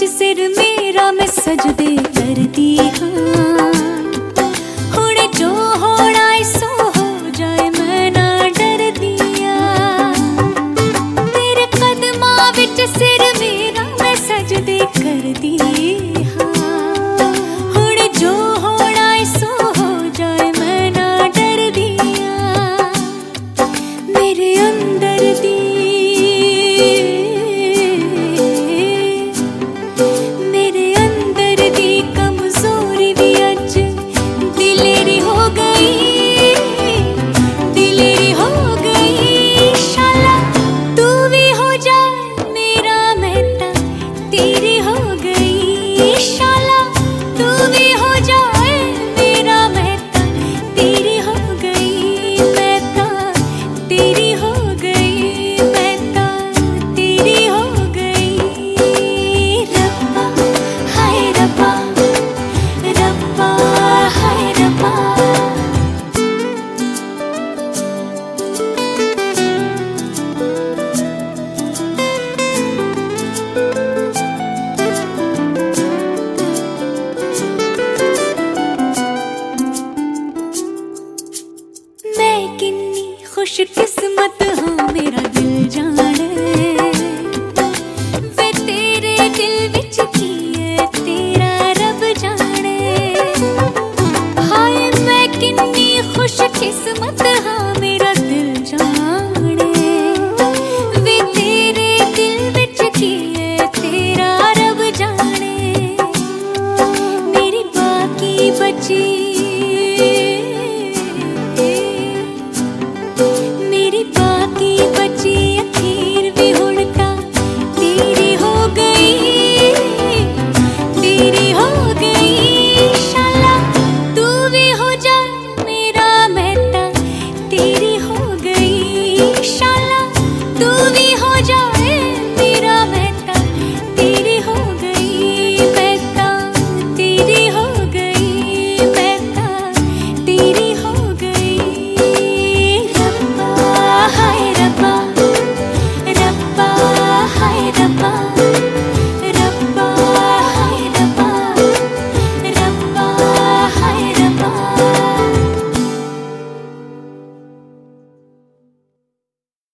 सिर मेरा मैं सजदे करदी हाँ। हुण जो होना सो हो जाए मैं ना डरदिया। तेरे कदमां विच सिर मेरा मैं सजदे करदी हाँ। हुण जो होना सो हो जाए मैं ना डरदिया। मेरे अंदर दी खुश किस्मत हाँ मेरा दिल जाने। वे तेरे दिल विच की है तेरा रब जाने। हाय मैं कितनी खुश किस्मत हाँ मेरा दिल जाने। वे तेरे दिल विच की है तेरा रब जाने। मेरी बाकी बची